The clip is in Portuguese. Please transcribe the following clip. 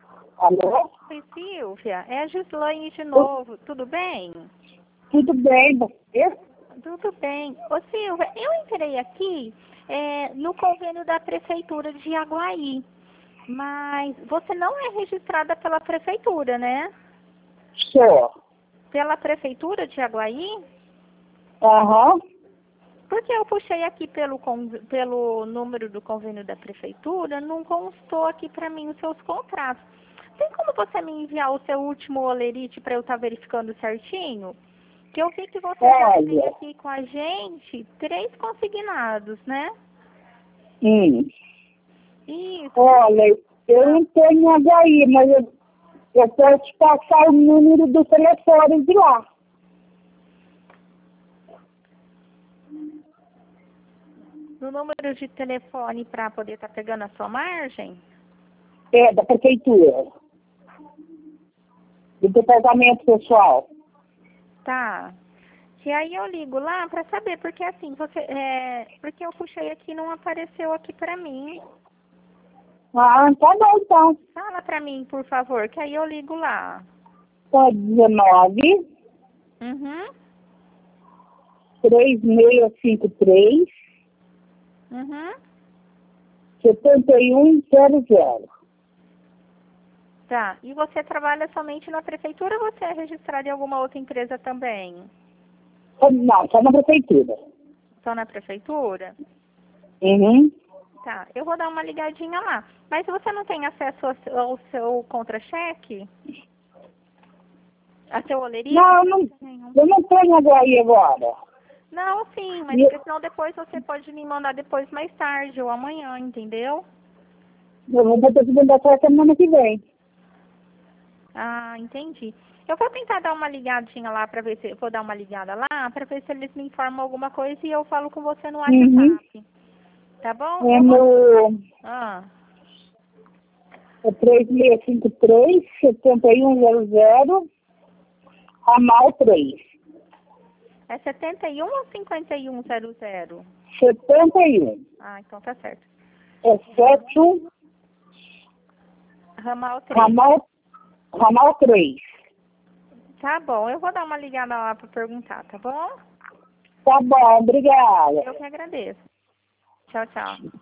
Alô? Oi, Silvia. É a Gislaine de novo. Tudo bem? Tudo bem, você? Tudo bem. Ô, Silvia, eu entrei aqui no convênio da Prefeitura de Aguaí, mas você não é registrada pela Prefeitura, né? Sou. Pela Prefeitura de Aguaí? Aham. Porque eu puxei aqui pelo número do convênio da Prefeitura, não constou aqui para mim os seus contratos. Tem como você me enviar o seu último olerite para eu estar verificando certinho? Que eu vi que você já tem Olha, aqui com a gente 3 consignados, né? Isso. olha, eu não tenho HI, mas eu posso te passar o número do telefone de lá. No número de telefone para poder estar pegando a sua margem? É, da prefeitura. Do departamento pessoal. Tá. E aí eu ligo lá para saber, porque assim, porque eu puxei aqui e não apareceu aqui para mim. Ah, tá bom então. Fala para mim, por favor, que aí eu ligo lá. Tá 19 Uhum. 3653 Uhum. 7100. Tá. E você trabalha somente na prefeitura ou você é registrado em alguma outra empresa também? Não, só na prefeitura. Só na prefeitura? Uhum. Tá. Eu vou dar uma ligadinha lá. Mas você não tem acesso ao seu contra-cheque? A seu olerite? Não, não, Nenhum. eu não tenho HI agora. Não, sim, mas E porque senão depois você pode me mandar depois mais tarde ou amanhã, entendeu? eu vou ter que mandar só semana que vem. Ah, entendi. Eu vou tentar dar uma ligadinha lá para ver se vou dar uma ligada lá para ver se eles me informam alguma coisa e eu falo com você no Uhum. WhatsApp. Tá bom? É Eu vou. no Ah, 3653 7100 ramal 3. é 71 ou 5100? 71. Ah, então tá certo. É 71 Ramal 3. ramal 3. Tá bom, eu vou dar uma ligada lá para perguntar, tá bom? Tá bom, obrigada. Eu que agradeço. Tchau, tchau.